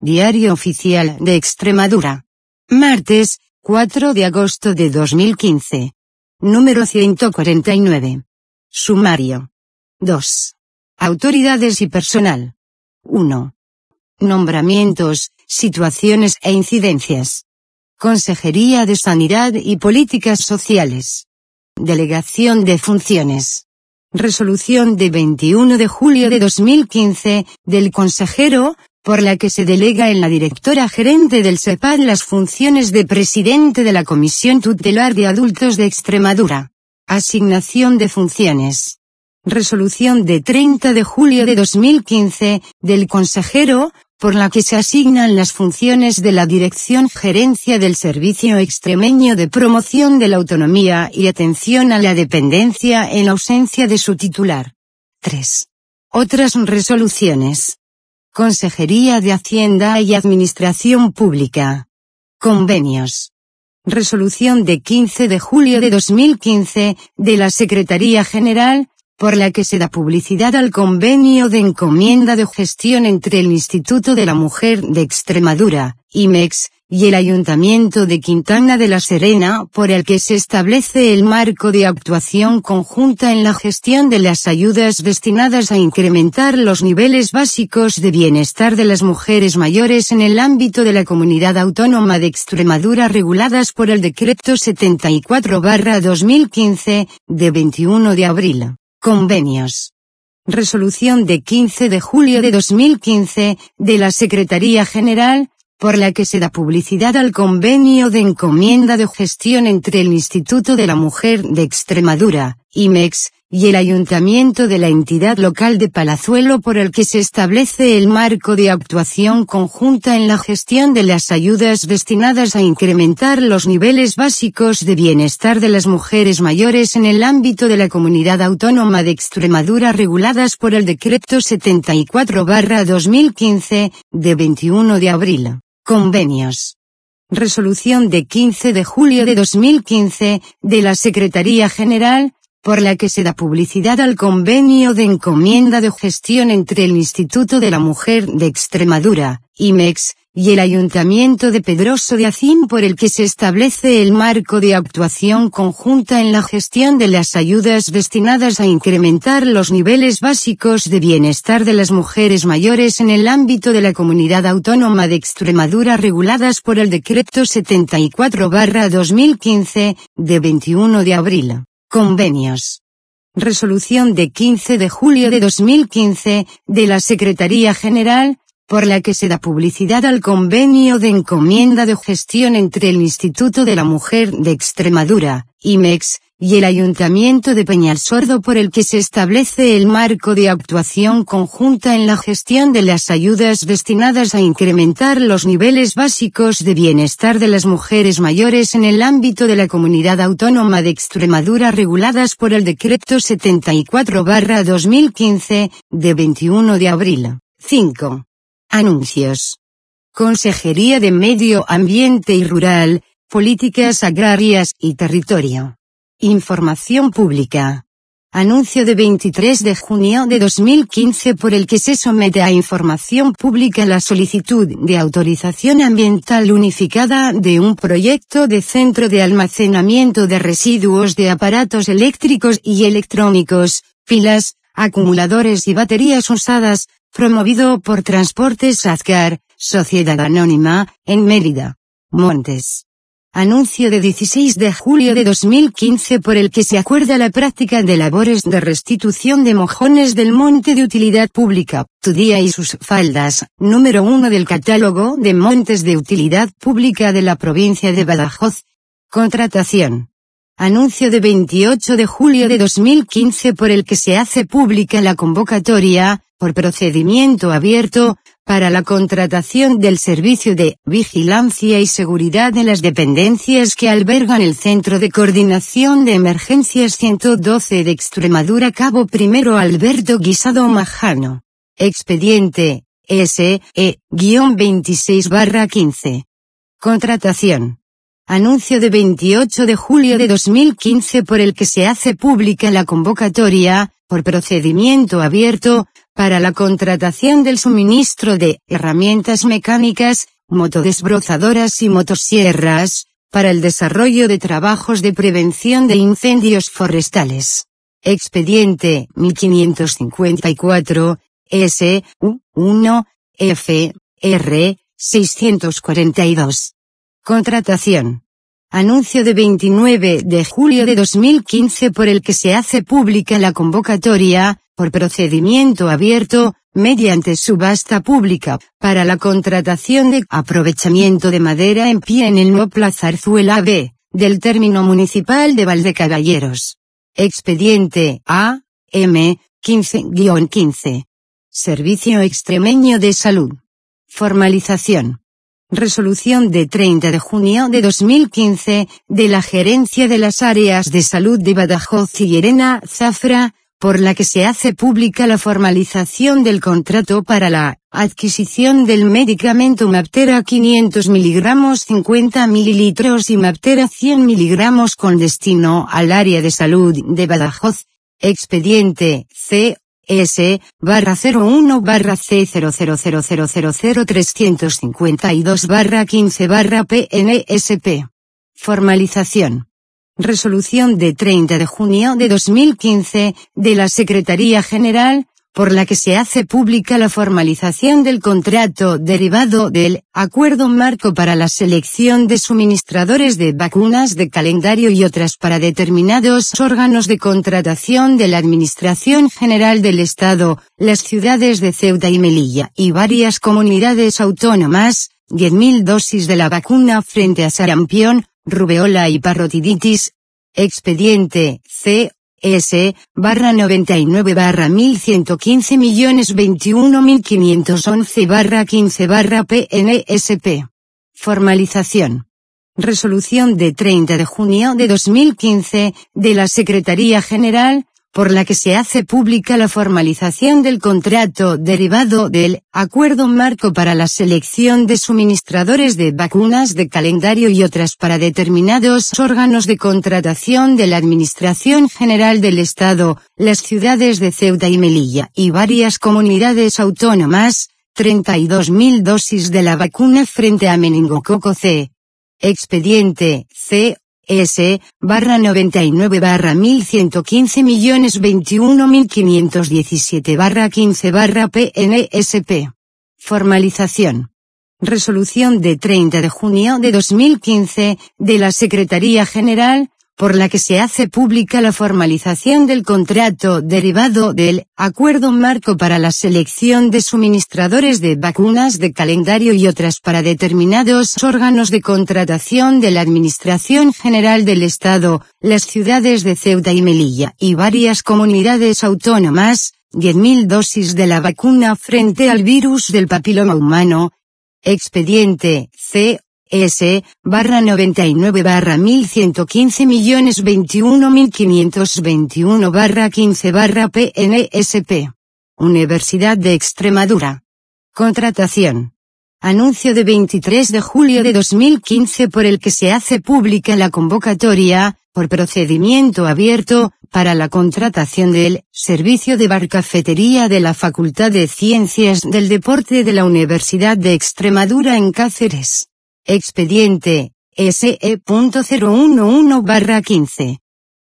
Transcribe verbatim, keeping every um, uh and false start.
Diario Oficial de Extremadura. Martes, cuatro de agosto de dos mil quince. Número ciento cuarenta y nueve. Sumario. dos. Autoridades y personal. uno. Nombramientos, situaciones e incidencias. Consejería de Sanidad y Políticas Sociales. Delegación de funciones. Resolución de veintiuno de julio de dos mil quince, del consejero, por la que se delega en la directora gerente del SEPAD las funciones de presidente de la Comisión Tutelar de Adultos de Extremadura. Asignación de funciones. Resolución de treinta de julio de dos mil quince, del consejero, por la que se asignan las funciones de la Dirección Gerencia del Servicio Extremeño de Promoción de la Autonomía y Atención a la Dependencia en ausencia de su titular. tres. Otras resoluciones. Consejería de Hacienda y Administración Pública. Convenios. Resolución de quince de julio de dos mil quince, de la Secretaría General, por la que se da publicidad al convenio de encomienda de gestión entre el Instituto de la Mujer de Extremadura, I M E X, y el Ayuntamiento de Quintana de la Serena, por el que se establece el marco de actuación conjunta en la gestión de las ayudas destinadas a incrementar los niveles básicos de bienestar de las mujeres mayores en el ámbito de la Comunidad Autónoma de Extremadura reguladas por el Decreto setenta y cuatro barra dos mil quince, de veintiuno de abril. Convenios. Resolución de quince de julio de dos mil quince, de la Secretaría General, por la que se da publicidad al convenio de encomienda de gestión entre el Instituto de la Mujer de Extremadura, I M E X, y el Ayuntamiento de la entidad local de Palazuelo por el que se establece el marco de actuación conjunta en la gestión de las ayudas destinadas a incrementar los niveles básicos de bienestar de las mujeres mayores en el ámbito de la Comunidad Autónoma de Extremadura reguladas por el Decreto setenta y cuatro barra dos mil quince, de veintiuno de abril. Convenios. Resolución de quince de julio de dos mil quince, de la Secretaría General, por la que se da publicidad al convenio de encomienda de gestión entre el Instituto de la Mujer de Extremadura, I M E X, y el Ayuntamiento de Pedroso de Acín por el que se establece el marco de actuación conjunta en la gestión de las ayudas destinadas a incrementar los niveles básicos de bienestar de las mujeres mayores en el ámbito de la Comunidad Autónoma de Extremadura reguladas por el Decreto setenta y cuatro barra dos mil quince, de veintiuno de abril. Convenios. Resolución de quince de julio de dos mil quince, de la Secretaría General, por la que se da publicidad al convenio de encomienda de gestión entre el Instituto de la Mujer de Extremadura, I M E X, y el Ayuntamiento de Peñalsordo por el que se establece el marco de actuación conjunta en la gestión de las ayudas destinadas a incrementar los niveles básicos de bienestar de las mujeres mayores en el ámbito de la Comunidad Autónoma de Extremadura reguladas por el Decreto setenta y cuatro barra dos mil quince, de veintiuno de abril. cinco. Anuncios. Consejería de Medio Ambiente y Rural, Políticas Agrarias y Territorio. Información pública. Anuncio de veintitrés de junio de dos mil quince por el que se somete a información pública la solicitud de autorización ambiental unificada de un proyecto de centro de almacenamiento de residuos de aparatos eléctricos y electrónicos, pilas, acumuladores y baterías usadas, promovido por Transportes Azcar, Sociedad Anónima, en Mérida. Montes. Anuncio de dieciséis de julio de dos mil quince por el que se acuerda la práctica de labores de restitución de mojones del monte de utilidad pública, Tudía y sus faldas, número uno del catálogo de montes de utilidad pública de la provincia de Badajoz. Contratación. Anuncio de veintiocho de julio de dos mil quince por el que se hace pública la convocatoria, por procedimiento abierto, para la contratación del servicio de vigilancia y seguridad de las dependencias que albergan el Centro de Coordinación de Emergencias ciento doce de Extremadura Cabo Primero Alberto Guisado Majano. Expediente, S E veintiséis barra quince. Contratación. Anuncio de veintiocho de julio de dos mil quince por el que se hace pública la convocatoria, por procedimiento abierto, para la contratación del suministro de herramientas mecánicas, motodesbrozadoras y motosierras, para el desarrollo de trabajos de prevención de incendios forestales. Expediente mil quinientos cincuenta y cuatro, S U uno, F R seiscientos cuarenta y dos. Contratación. Anuncio de veintinueve de julio de dos mil quince por el que se hace pública la convocatoria, por procedimiento abierto, mediante subasta pública, para la contratación de aprovechamiento de madera en pie en el nuevo Plaza Zarzuela B, del término municipal de Valdecaballeros. Expediente A M quince guion quince. Servicio Extremeño de Salud. Formalización. Resolución de treinta de junio de dos mil quince, de la Gerencia de las Áreas de Salud de Badajoz y Llerena, Zafra, por la que se hace pública la formalización del contrato para la adquisición del medicamento Maptera quinientos miligramos cincuenta mililitros y Maptera cien miligramos con destino al área de salud de Badajoz. Expediente C S barra cero uno barra C cero cero cero cero cero cero trescientos cincuenta y dos barra quince barra P N S P. Formalización. Resolución de treinta de junio de dos mil quince, de la Secretaría General, por la que se hace pública la formalización del contrato derivado del Acuerdo Marco para la selección de suministradores de vacunas de calendario y otras para determinados órganos de contratación de la Administración General del Estado, las ciudades de Ceuta y Melilla y varias comunidades autónomas, diez mil dosis de la vacuna frente a sarampión, rubeola y parotiditis. Expediente C S barra noventa y nueve barra mil ciento quince millones veintiuno mil quinientos once barra quince barra P N S P. Formalización. Resolución de treinta de junio de dos mil quince, de la Secretaría General, por la que se hace pública la formalización del contrato derivado del Acuerdo Marco para la selección de suministradores de vacunas de calendario y otras para determinados órganos de contratación de la Administración General del Estado, las ciudades de Ceuta y Melilla y varias comunidades autónomas, treinta y dos mil dosis de la vacuna frente a meningococo C. Expediente C S barra noventa y nueve barra mil ciento quince millones veintiuno mil quinientos diecisiete barra quince barra P N S P. Formalización. Resolución de treinta de junio de dos mil quince, de la Secretaría General, por la que se hace pública la formalización del contrato derivado del Acuerdo Marco para la selección de suministradores de vacunas de calendario y otras para determinados órganos de contratación de la Administración General del Estado, las ciudades de Ceuta y Melilla y varias comunidades autónomas, diez mil dosis de la vacuna frente al virus del papiloma humano. Expediente C S barra noventa y nueve barra mil ciento quince millones veintiuno mil quinientos veintiuno barra quince barra P N S P. Universidad de Extremadura. Contratación. Anuncio de veintitrés de julio de dos mil quince por el que se hace pública la convocatoria, por procedimiento abierto, para la contratación del servicio de barcafetería de la Facultad de Ciencias del Deporte de la Universidad de Extremadura en Cáceres. Expediente S E cero uno uno barra quince.